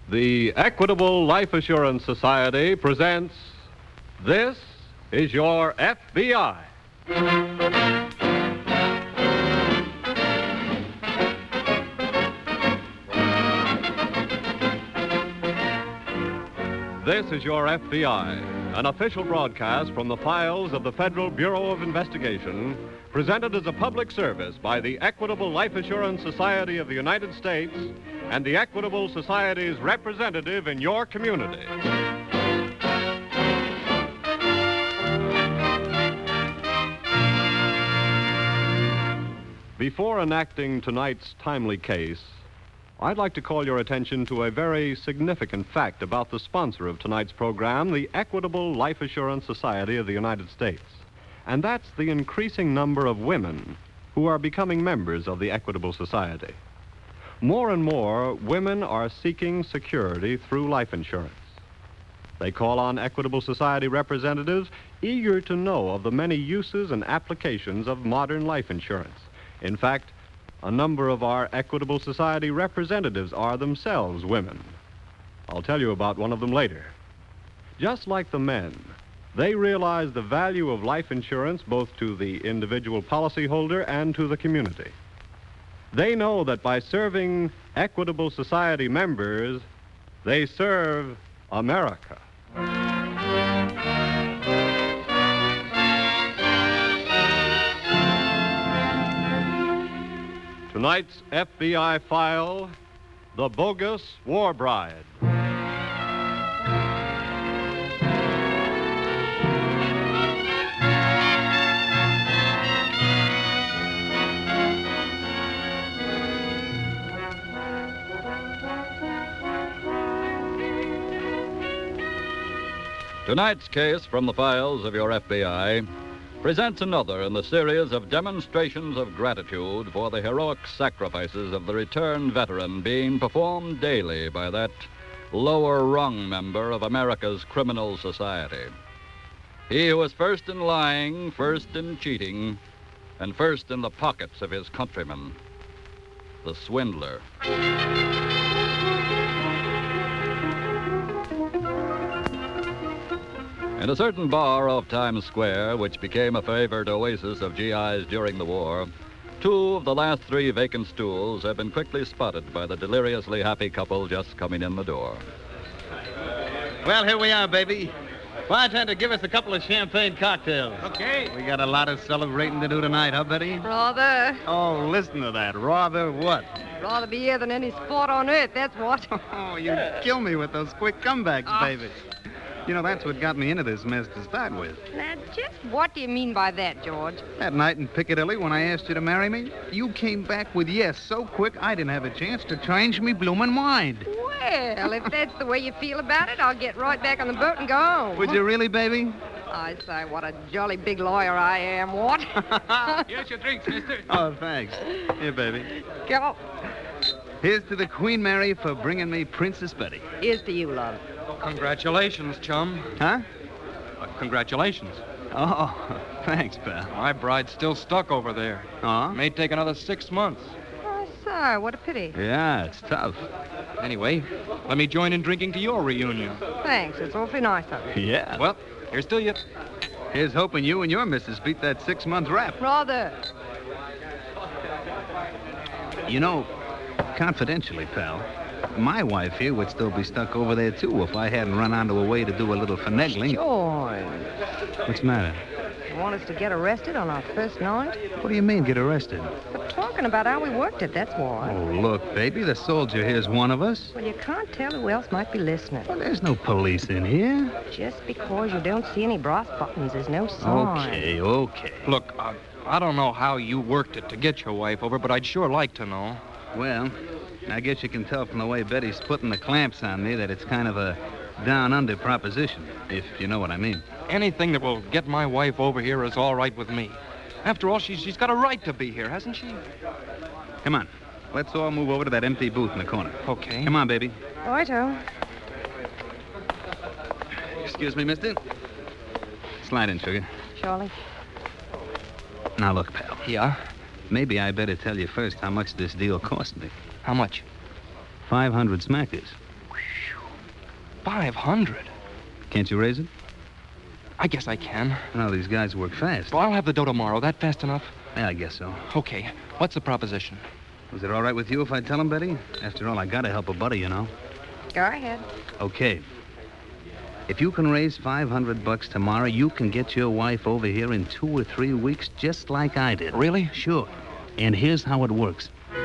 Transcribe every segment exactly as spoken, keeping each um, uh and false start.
The Equitable Life Assurance Society presents This is Your F B I. This is Your F B I, an official broadcast from the files of the Federal Bureau of Investigation, presented as a public service by the Equitable Life Assurance Society of the United States and the Equitable Society's representative in your community. Before enacting tonight's timely case, I'd like to call your attention to a very significant fact about the sponsor of tonight's program, the Equitable Life Assurance Society of the United States. And that's the increasing number of women who are becoming members of the Equitable Society. More and more, women are seeking security through life insurance. They call on Equitable Society representatives eager to know of the many uses and applications of modern life insurance. In fact, a number of our Equitable Society representatives are themselves women. I'll tell you about one of them later. Just like the men, they realize the value of life insurance both to the individual policyholder and to the community. They know that by serving Equitable Society members, they serve America. Tonight's F B I file, The Bogus War Bride. Tonight's case from the files of your F B I presents another in the series of demonstrations of gratitude for the heroic sacrifices of the returned veteran being performed daily by that lower rung member of America's criminal society. He who was first in lying, first in cheating, and first in the pockets of his countrymen, the swindler. In a certain bar off Times Square, which became a favored oasis of G Is during the war, two of the last three vacant stools have been quickly spotted by the deliriously happy couple just coming in the door. Well, here we are, baby. Bartender, give us a couple of champagne cocktails. Okay. We got a lot of celebrating to do tonight, huh, Betty? Rather. Oh, listen to that. Rather what? Rather be here than any sport on earth, that's what. Oh, you kill me with those quick comebacks, Oh. baby. You know, that's what got me into this mess to start with. Now, just what do you mean by that, George? That night in Piccadilly when I asked you to marry me, you came back with yes so quick I didn't have a chance to change me bloomin' mind. Well, if that's the way you feel about it, I'll get right back on the boat and go home. Would you really, baby? I say, what a jolly big lawyer I am, what? Here's your drinks, mister. Oh, thanks. Here, baby. Go. Here's to the Queen Mary for bringing me Princess Betty. Here's to you, love. Congratulations, chum. Huh? Uh, congratulations. Oh, thanks, pal. My bride's still stuck over there. Oh? May take another six months. Oh, so, what a pity. Yeah, it's tough. Anyway, let me join in drinking to your reunion. Thanks, it's awfully nice of you. Yeah. Well, here's to you. Here's hoping you and your missus beat that six-month rap. Rather. You know, confidentially, pal, my wife here would still be stuck over there, too, if I hadn't run onto a way to do a little finagling. George, What's the matter? you want us to get arrested on our first night? What do you mean, get arrested? We're talking about how we worked it, that's why. Oh, look, baby, the soldier here's one of us. Well, you can't tell who else might be listening. Well, there's no police in here. Just because you don't see any brass buttons is no sign. Okay, okay. Look, uh, I don't know how you worked it to get your wife over, but I'd sure like to know. Well, I guess you can tell from the way Betty's putting the clamps on me that it's kind of a down-under proposition, if you know what I mean. Anything that will get my wife over here is all right with me. After all, she's, she's got a right to be here, hasn't she? Come on. Let's all move over to that empty booth in the corner. Okay. Come on, baby. Righto. Excuse me, mister. Slide in, sugar. Surely. Now, look, pal. Yeah? Maybe I better tell you first how much this deal cost me. How much? five hundred smackers. Five hundred? Can't you raise it? I guess I can. Well, these guys work fast. Well, I'll have the dough tomorrow. That fast enough? Yeah, I guess so. Okay. What's the proposition? Is it all right with you if I tell him, Betty? After all, I gotta help a buddy, you know. Go ahead. Okay. If you can raise five hundred bucks tomorrow, you can get your wife over here in two or three weeks, just like I did. Really? Sure. And here's how it works.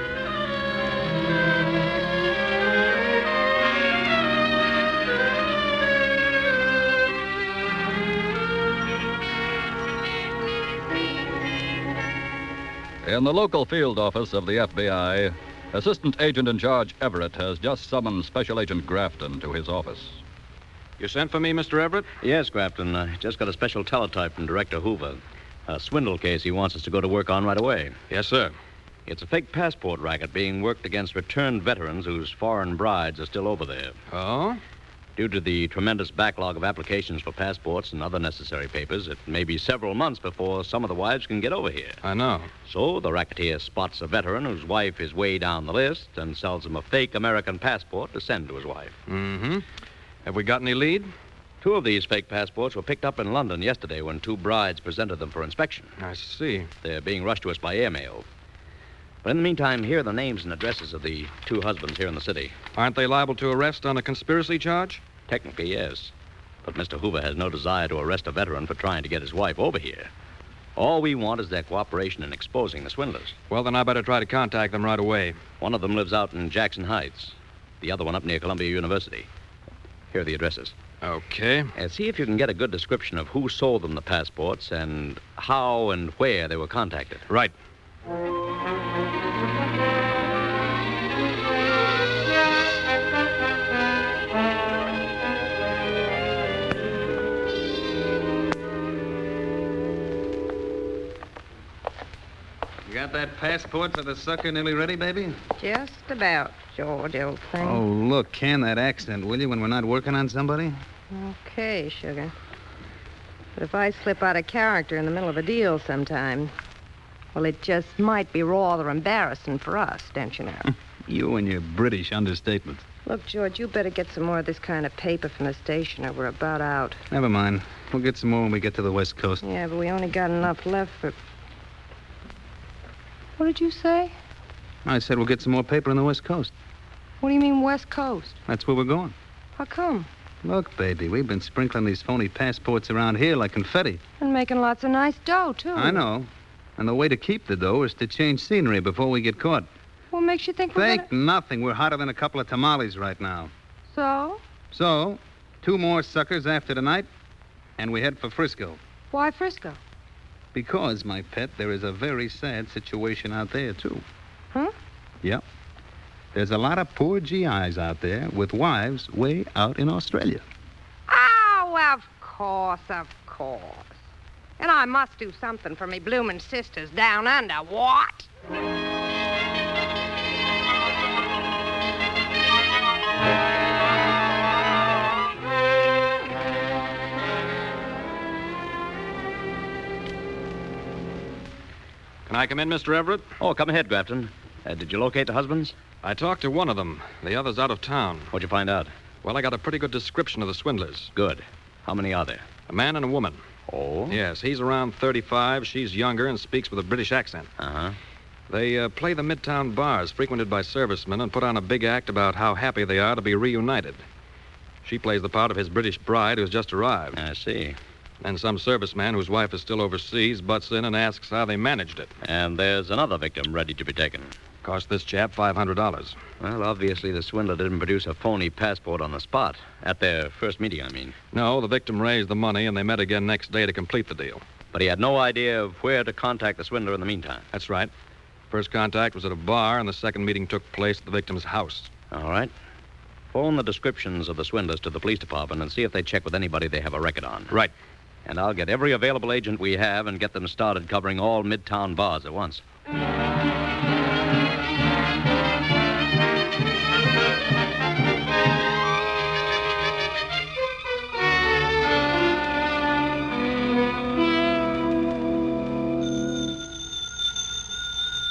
In the local field office of the F B I, Assistant Agent in Charge Everett has just summoned Special Agent Grafton to his office. You sent for me, Mister Everett? Yes, Grafton. I just got a special teletype from Director Hoover. A swindle case he wants us to go to work on right away. Yes, sir. It's a fake passport racket being worked against returned veterans whose foreign brides are still over there. Oh? Due to the tremendous backlog of applications for passports and other necessary papers, it may be several months before some of the wives can get over here. I know. So the racketeer spots a veteran whose wife is way down the list and sells him a fake American passport to send to his wife. Mm-hmm. Have we got any lead? Two of these fake passports were picked up in London yesterday when two brides presented them for inspection. I see. They're being rushed to us by airmail. But in the meantime, here are the names and addresses of the two husbands here in the city. Aren't they liable to arrest on a conspiracy charge? Technically, yes. But Mister Hoover has no desire to arrest a veteran for trying to get his wife over here. All we want is their cooperation in exposing the swindlers. Well, then I better try to contact them right away. One of them lives out in Jackson Heights. The other one up near Columbia University. Here are the addresses. Okay. Uh, see if you can get a good description of who sold them the passports and how and where they were contacted. Right. You got that passport for the sucker nearly ready, baby? Just about, George, old thing. Oh, look, can that accent, will you, when we're not working on somebody? Okay, sugar. But if I slip out of character in the middle of a deal sometime, well, it just might be rather embarrassing for us, don't you know? You and your British understatements. Look, George, you better get some more of this kind of paper from the station or we're about out. Never mind. We'll get some more when we get to the West Coast. Yeah, but we only got enough left for... What did you say? I said we'll get some more paper on the West Coast. What do you mean, West Coast? That's where we're going. How come? Look, baby, we've been sprinkling these phony passports around here like confetti. And making lots of nice dough, too. I know. And the way to keep the dough is to change scenery before we get caught. What makes you think we're Think gonna... nothing. We're hotter than a couple of tamales right now. So? So, two more suckers after tonight, and we head for Frisco. Why Frisco? Because, my pet, there is a very sad situation out there, too. Huh? Yep. There's a lot of poor G Is out there with wives way out in Australia. Oh, of course, of course. And I must do something for me bloomin' sisters down under, what? Can I come in, Mister Everett? Oh, come ahead, Grafton. Uh, did you locate the husbands? I talked to one of them. The other's out of town. What'd you find out? Well, I got a pretty good description of the swindlers. Good. How many are there? A man and a woman. Oh? Yes, he's around thirty-five. She's younger and speaks with a British accent. Uh-huh. They uh, play the midtown bars frequented by servicemen and put on a big act about how happy they are to be reunited. She plays the part of his British bride who's just arrived. I see. And some serviceman whose wife is still overseas butts in and asks how they managed it. And there's another victim ready to be taken. Cost this chap five hundred dollars. Well, obviously the swindler didn't produce a phony passport on the spot. At their first meeting, I mean. No, the victim raised the money and they met again next day to complete the deal. But he had no idea of where to contact the swindler in the meantime. That's right. First contact was at a bar and the second meeting took place at the victim's house. All right. Phone the descriptions of the swindlers to the police department and see if they check with anybody they have a record on. Right. And I'll get every available agent we have and get them started covering all midtown bars at once.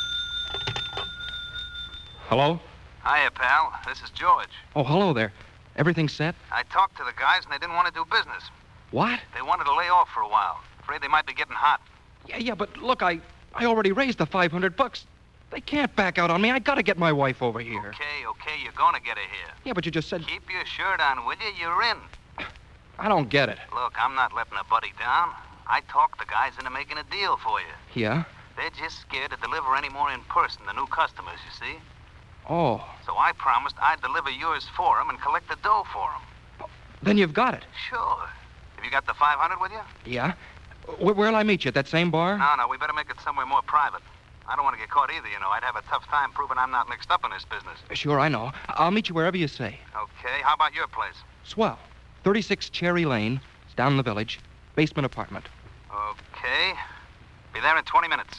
Hello? Hiya, pal. This is George. Oh, hello there. Everything set? I talked to the guys, and they didn't want to do business. What? They wanted to lay off for a while. Afraid they might be getting hot. Yeah, yeah, but look, I, I already raised the five hundred bucks. They can't back out on me. I gotta get my wife over here. Okay, okay, you're gonna get her here. Yeah, but you just said... Keep your shirt on, will you? You're in. I don't get it. Look, I'm not letting a buddy down. I talked the guys into making a deal for you. Yeah? They're just scared to deliver any more in person to new customers, you see? Oh. So I promised I'd deliver yours for them and collect the dough for them. Then you've got it. Sure. Have you got the five hundred with you? Yeah? Where, where'll I meet you? At that same bar? No, no, we better make it somewhere more private. I don't want to get caught either, you know. I'd have a tough time proving I'm not mixed up in this business. Sure, I know. I'll meet you wherever you say. Okay, how about your place? Swell. thirty-six Cherry Lane. It's down in the village. Basement apartment. Okay. Be there in twenty minutes.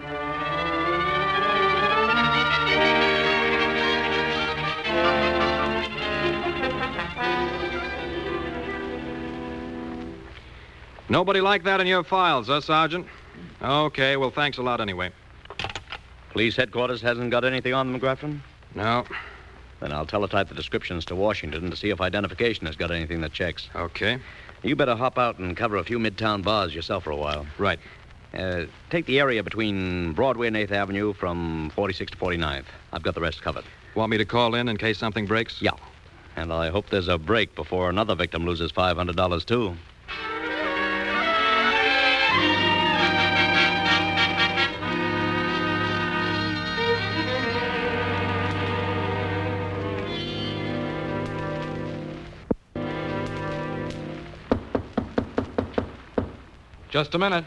Nobody like that in your files, huh, Sergeant? Okay, well, thanks a lot anyway. Police headquarters hasn't got anything on them, Grafton? No. Then I'll teletype the descriptions to Washington to see if identification has got anything that checks. Okay. You better hop out and cover a few midtown bars yourself for a while. Right. Uh, take the area between Broadway and eighth Avenue from forty-sixth to forty-ninth. I've got the rest covered. Want me to call in in case something breaks? Yeah. And I hope there's a break before another victim loses five hundred dollars, too. Just a minute.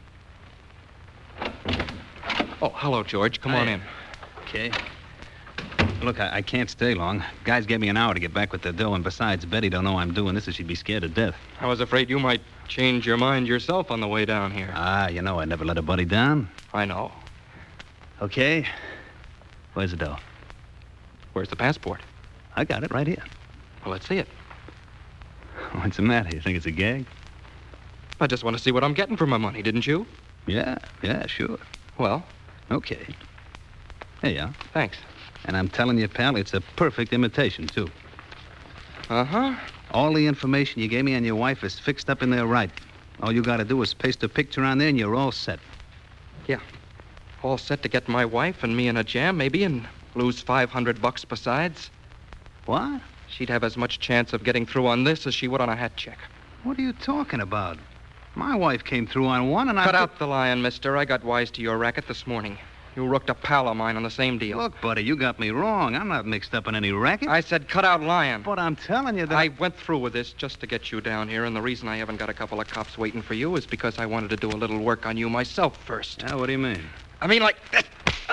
Oh, hello, George. Come on Hi. in. Okay. Look, I, I can't stay long. Guys gave me an hour to get back with the dough, and besides, Betty don't know I'm doing this, or she'd be scared to death. I was afraid you might change your mind yourself on the way down here. Ah, you know I never let a buddy down. I know. Okay. Where's the dough? Where's the passport? I got it right here. Well, let's see it. What's the matter? You think it's a gag? I just want to see what I'm getting for my money, didn't you? Yeah, yeah, sure. Well, Okay. Here you are. thanks. And I'm telling you, pal, it's a perfect imitation, too. Uh-huh. All the information you gave me on your wife is fixed up in there right. All you got to do is paste a picture on there, and you're all set. All set to get my wife and me in a jam, maybe, and lose five hundred bucks besides. What? She'd have as much chance of getting through on this as she would on a hat check. What are you talking about? My wife came through on one, and I... Cut out the lying, mister. I got wise to your racket this morning. You rooked a pal of mine on the same deal. Look, buddy, you got me wrong. I'm not mixed up in any racket. I said cut out lying. But I'm telling you that... I went through with this just to get you down here, and the reason I haven't got a couple of cops waiting for you is because I wanted to do a little work on you myself first. Now, what do you mean? I mean, like this.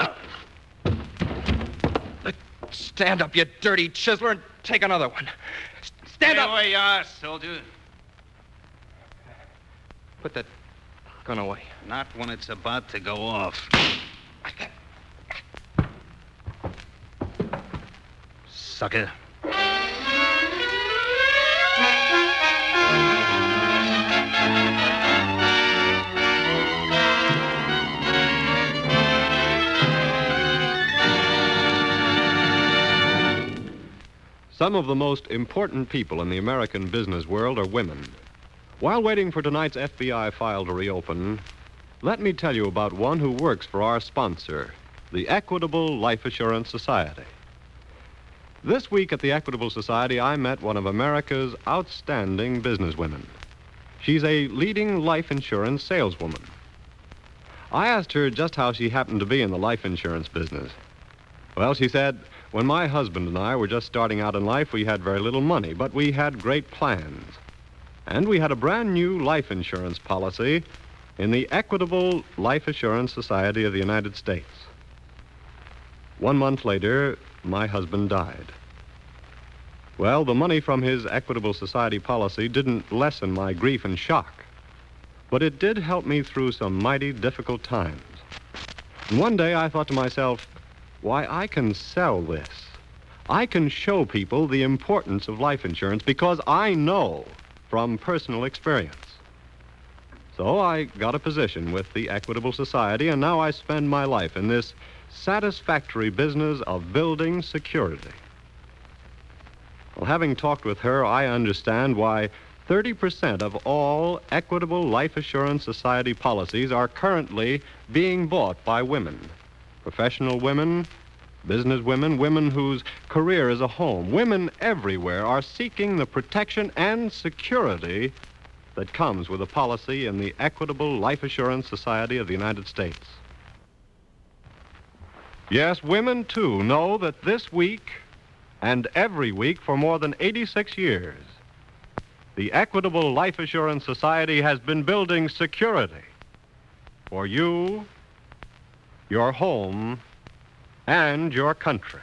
Stand up, you dirty chiseler, and take another one. S- Stand up! where you are, soldier. Put that gun away. Not when it's about to go off. Sucker. Some of the most important people in the American business world are women. While waiting for tonight's F B I file to reopen, let me tell you about one who works for our sponsor, the Equitable Life Assurance Society. This week at the Equitable Society, I met one of America's outstanding businesswomen. She's a leading life insurance saleswoman. I asked her just how she happened to be in the life insurance business. Well, she said, when my husband and I were just starting out in life, we had very little money, but we had great plans. And we had a brand new life insurance policy in the Equitable Life Assurance Society of the United States. One month later, my husband died. Well, the money from his Equitable Society policy didn't lessen my grief and shock, but it did help me through some mighty difficult times. And one day I thought to myself, why, I can sell this. I can show people the importance of life insurance because I know from personal experience. So I got a position with the Equitable Society, and now I spend my life in this satisfactory business of building security. Well, having talked with her, I understand why thirty percent of all Equitable Life Assurance Society policies are currently being bought by women. Professional women, business women, women whose career is a home. Women everywhere are seeking the protection and security that comes with a policy in the Equitable Life Assurance Society of the United States. Yes, women, too, know that this week and every week for more than eighty-six years, the Equitable Life Assurance Society has been building security for you, your home, and your country.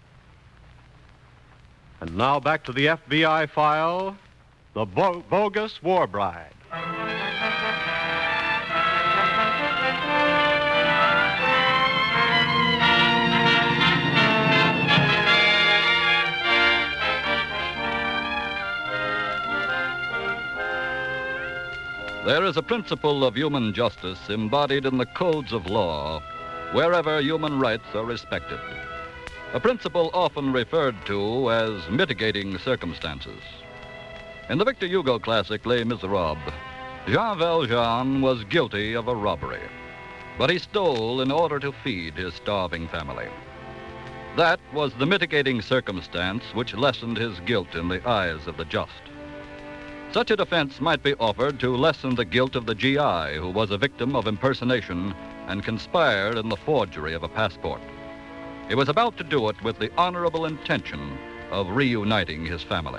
And now back to the F B I file, The Bo- Bogus War Bride. There is a principle of human justice embodied in the codes of law wherever human rights are respected. A principle often referred to as mitigating circumstances. In the Victor Hugo classic Les Miserables, Jean Valjean was guilty of a robbery, but he stole in order to feed his starving family. That was the mitigating circumstance which lessened his guilt in the eyes of the just. Such a defense might be offered to lessen the guilt of the G I who was a victim of impersonation and conspired in the forgery of a passport. He was about to do it with the honorable intention of reuniting his family.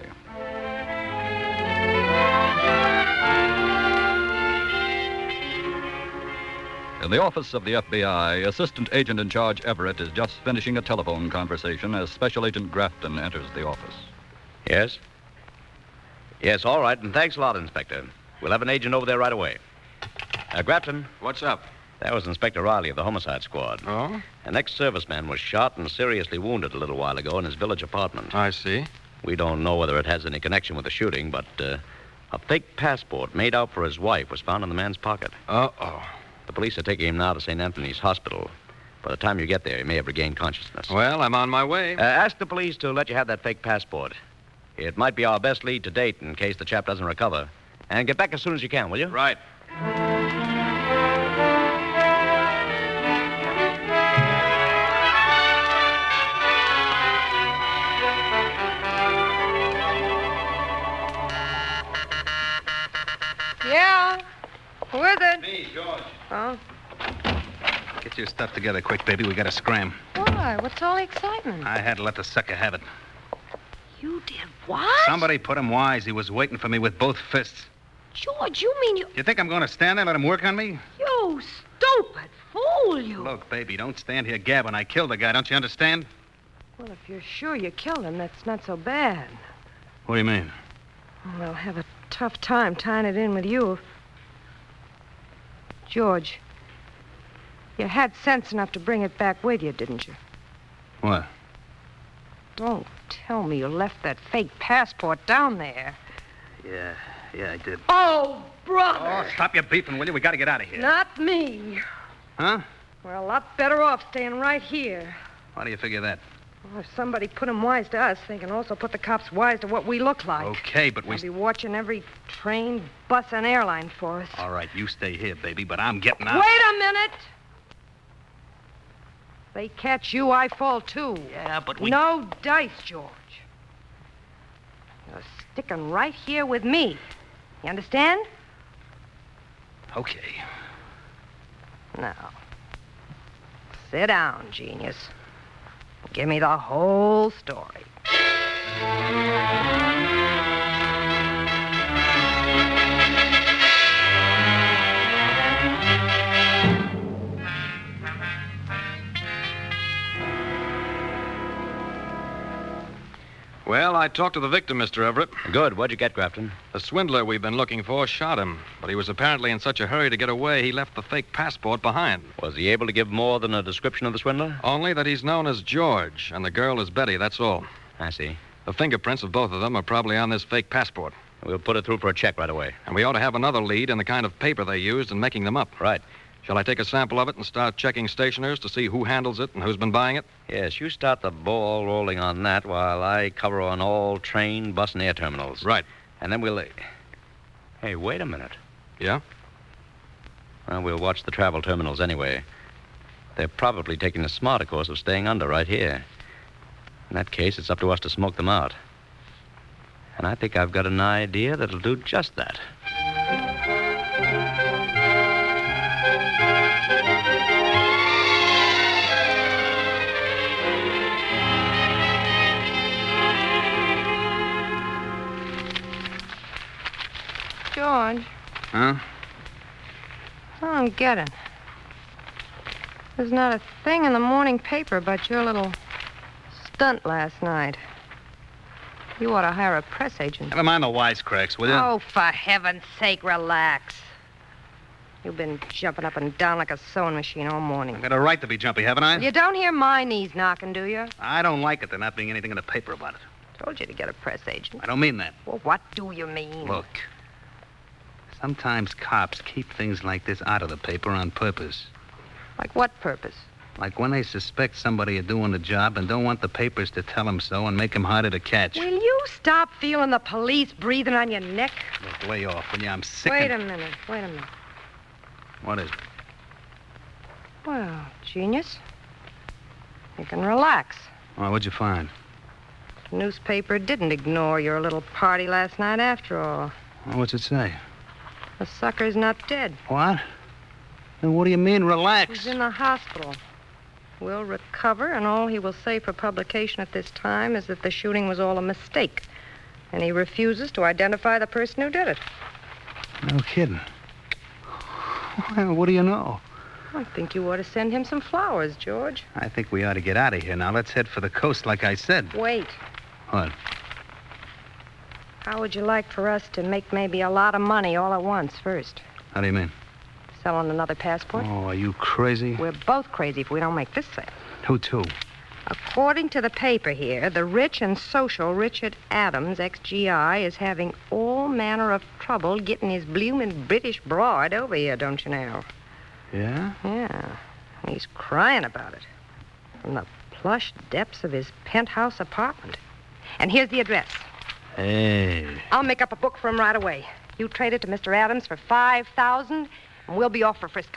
In the office of the F B I, Assistant Agent in Charge Everett is just finishing a telephone conversation as Special Agent Grafton enters the office. Yes? Yes, all right, and thanks a lot, Inspector. We'll have an agent over there right away. Uh, Grafton. What's up? That was Inspector Riley of the Homicide Squad. Oh? An ex-serviceman was shot and seriously wounded a little while ago in his village apartment. I see. We don't know whether it has any connection with the shooting, but uh, a fake passport made out for his wife was found in the man's pocket. Uh-oh. The police are taking him now to Saint Anthony's Hospital. By the time you get there, he may have regained consciousness. Well, I'm on my way. Uh, ask the police to let you have that fake passport. It might be our best lead to date in case the chap doesn't recover. And get back as soon as you can, will you? Right. Yeah? Who is it? Me, George. Oh? Get your stuff together quick, baby. We gotta scram. Why? What's all the excitement? I had to let the sucker have it. You did what? Somebody put him wise. He was waiting for me with both fists. George, you mean you... You think I'm going to stand there and let him work on me? You stupid fool, you... Look, baby, don't stand here gabbing. I killed the guy. Don't you understand? Well, if you're sure you killed him, that's not so bad. What do you mean? Well, I'll have a tough time tying it in with you. George, you had sense enough to bring it back with you, didn't you? What? Don't tell me you left that fake passport down there. Yeah, yeah, I did. Oh, brother! Oh, stop your beefing, will you? We gotta get out of here. Not me. Huh? We're a lot better off staying right here. Why do you figure that? Well, if somebody put 'em wise to us, they can also put the cops wise to what we look like. Okay, but we... They'll be watching every train, bus, and airline for us. All right, you stay here, baby, but I'm getting out. Wait a minute! They catch you, I fall too. Yeah, but we... No dice, George. You're sticking right here with me. You understand? Okay. Now, sit down, genius. Give me the whole story. Well, I talked to the victim, Mister Everett. Good. What'd you get, Grafton? The swindler we've been looking for shot him, but he was apparently in such a hurry to get away, he left the fake passport behind. Was he able to give more than a description of the swindler? Only that he's known as George, and the girl is Betty, that's all. I see. The fingerprints of both of them are probably on this fake passport. We'll put it through for a check right away. And we ought to have another lead in the kind of paper they used in making them up. Right. Shall I take a sample of it and start checking stationers to see who handles it and who's been buying it? Yes, you start the ball rolling on that while I cover on all train, bus, and air terminals. Right. And then we'll... Hey, wait a minute. Yeah? Well, we'll watch the travel terminals anyway. They're probably taking the smarter course of staying under right here. In that case, it's up to us to smoke them out. And I think I've got an idea that'll do just that. George. Huh? I don't get it. There's not a thing in the morning paper about your little stunt last night. You ought to hire a press agent. Never mind the wisecracks, will you? Oh, for heaven's sake, relax. You've been jumping up and down like a sewing machine all morning. I've got a right to be jumpy, haven't I? You don't hear my knees knocking, do you? I don't like it there not being anything in the paper about it. Told you to get a press agent. I don't mean that. Well, what do you mean? Look, sometimes cops keep things like this out of the paper on purpose. Like what purpose? Like when they suspect somebody of doing the job and don't want the papers to tell them so and make them harder to catch. Will you stop feeling the police breathing on your neck? Look, lay off, will you? I'm sick Wait of... a minute, wait a minute. What is it? Well, genius. You can relax. Oh, what'd you find? The newspaper didn't ignore your little party last night after all. Oh, what's it say? The sucker's not dead. What? Then what do you mean, relax? He's in the hospital. Will recover, and all he will say for publication at this time is that the shooting was all a mistake. And he refuses to identify the person who did it. No kidding. Well, what do you know? I think you ought to send him some flowers, George. I think we ought to get out of here now. Let's head for the coast like I said. Wait. What? How would you like for us to make maybe a lot of money all at once first? How do you mean? Selling another passport? Oh, are you crazy? We're both crazy if we don't make this sale. Who to? According to the paper here, the rich and social Richard Adams, ex G I, is having all manner of trouble getting his bloomin' British broad over here, don't you know? Yeah? Yeah. And he's crying about it. From the plush depths of his penthouse apartment. And here's the address. Hey. I'll make up a book for him right away. You trade it to Mister Adams for five thousand dollars, and we'll be off for Frisco.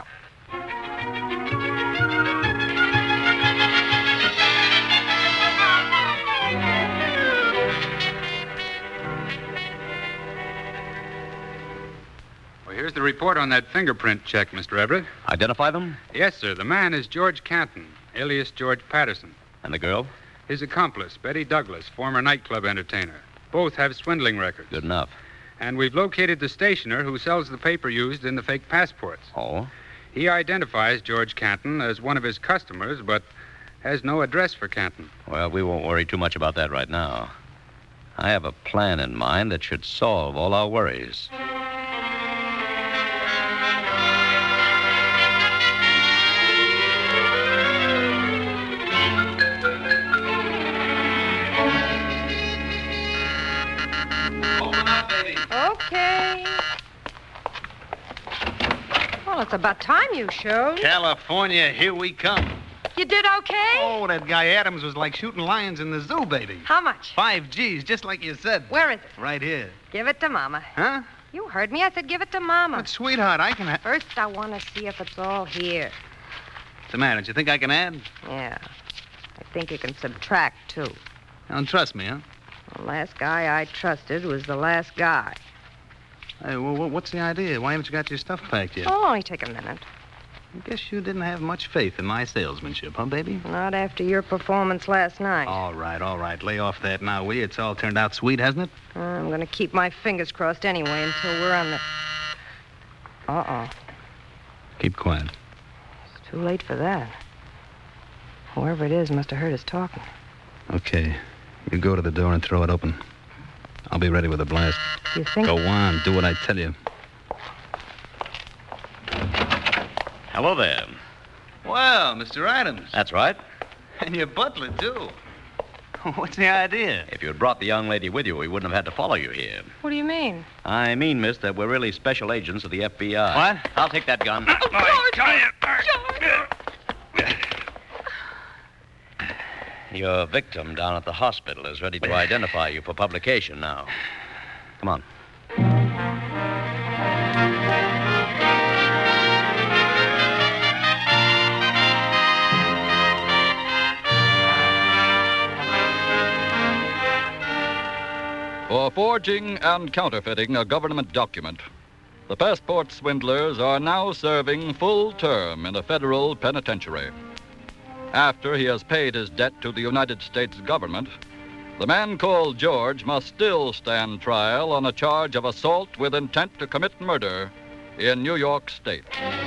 Well, here's the report on that fingerprint check, Mister Everett. Identify them? Yes, sir. The man is George Canton, alias George Patterson. And the girl? His accomplice, Betty Douglas, former nightclub entertainer. Both have swindling records. Good enough. And we've located the stationer who sells the paper used in the fake passports. Oh? He identifies George Canton as one of his customers, but has no address for Canton. Well, we won't worry too much about that right now. I have a plan in mind that should solve all our worries. Okay. Well, it's about time you showed. California, here we come. You did okay? Oh, that guy Adams was like shooting lions in the zoo, baby. How much? Five G's, just like you said. Where is it? Right here. Give it to Mama. Huh? You heard me. I said give it to Mama. But, sweetheart, I can... Ha- First, I want to see if it's all here. What's the matter? Do you think I can add? Yeah. I think you can subtract, too. You don't trust me, huh? The last guy I trusted was the last guy. Hey, well, what's the idea? Why haven't you got your stuff packed yet? Oh, only take a minute. I guess you didn't have much faith in my salesmanship, huh, baby? Not after your performance last night. All right, all right. Lay off that now, will you? It's all turned out sweet, hasn't it? I'm going to keep my fingers crossed anyway until we're on the... Uh-oh. Keep quiet. It's too late for that. Whoever it is must have heard us talking. Okay. You go to the door and throw it open. I'll be ready with a blast. You think... Go on. Do what I tell you. Hello there. Well, Mister Adams. That's right. And your butler, too. What's the idea? If you had brought the young lady with you, we wouldn't have had to follow you here. What do you mean? I mean, miss, that we're really special agents of the F B I. What? I'll take that gun. Oh, George! Your victim down at the hospital is ready to identify you for publication now. Come on. For forging and counterfeiting a government document, the passport swindlers are now serving full term in a federal penitentiary. After he has paid his debt to the United States government, the man called George must still stand trial on a charge of assault with intent to commit murder in New York State.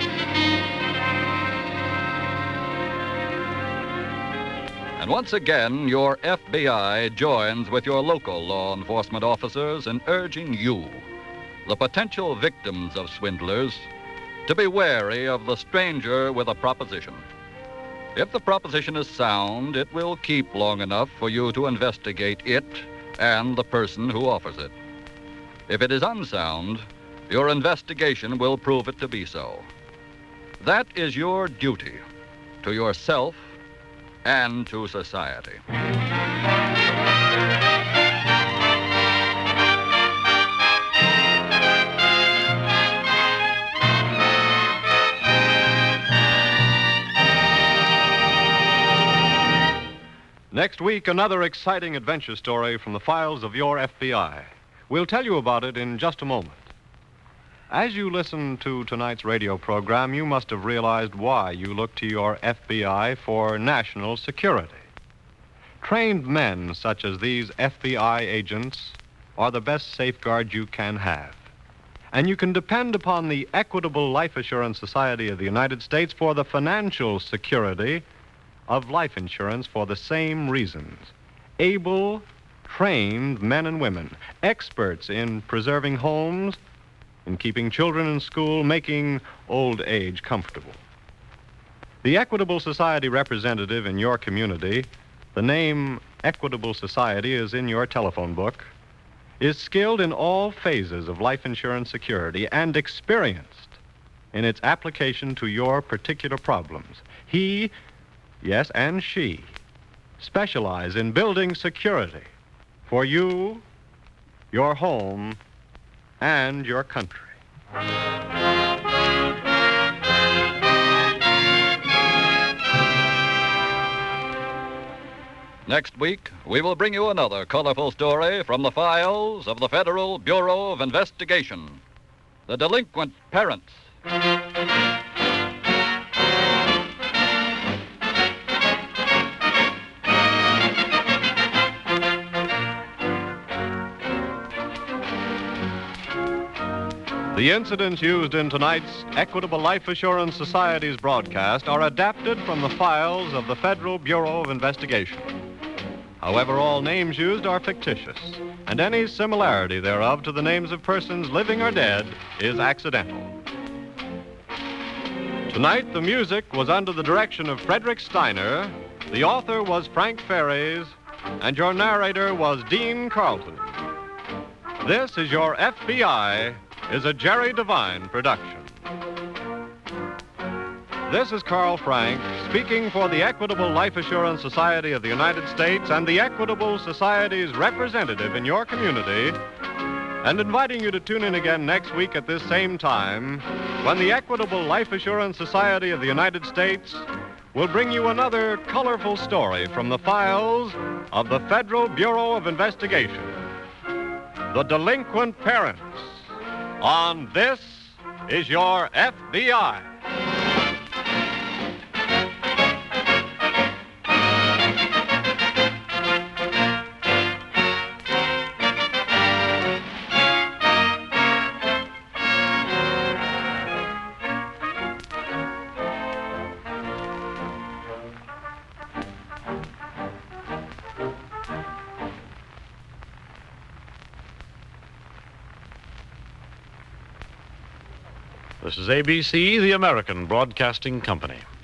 And once again, your F B I joins with your local law enforcement officers in urging you, the potential victims of swindlers, to be wary of the stranger with a proposition. If the proposition is sound, it will keep long enough for you to investigate it and the person who offers it. If it is unsound, your investigation will prove it to be so. That is your duty to yourself and to society. Next week, another exciting adventure story from the files of your F B I. We'll tell you about it in just a moment. As you listen to tonight's radio program, you must have realized why you look to your F B I for national security. Trained men such as these F B I agents are the best safeguard you can have. And you can depend upon the Equitable Life Assurance Society of the United States for the financial security of life insurance for the same reasons. Able, trained men and women, experts in preserving homes, in keeping children in school, making old age comfortable. The Equitable Society representative in your community, the name Equitable Society is in your telephone book, is skilled in all phases of life insurance security and experienced in its application to your particular problems. He, yes, and she, specialize in building security for you, your home, and your country. Next week, we will bring you another colorful story from the files of the Federal Bureau of Investigation, The Delinquent Parents. The incidents used in tonight's Equitable Life Assurance Society's broadcast are adapted from the files of the Federal Bureau of Investigation. However, all names used are fictitious, and any similarity thereof to the names of persons living or dead is accidental. Tonight, the music was under the direction of Frederick Steiner, the author was Frank Ferries, and your narrator was Dean Carlton. This is your F B I is a Jerry Devine production. This is Carl Frank speaking for the Equitable Life Assurance Society of the United States and the Equitable Society's representative in your community, and inviting you to tune in again next week at this same time when the Equitable Life Assurance Society of the United States will bring you another colorful story from the files of the Federal Bureau of Investigation, The Delinquent Parents. On This Is Your F B I. This is A B C, the American Broadcasting Company.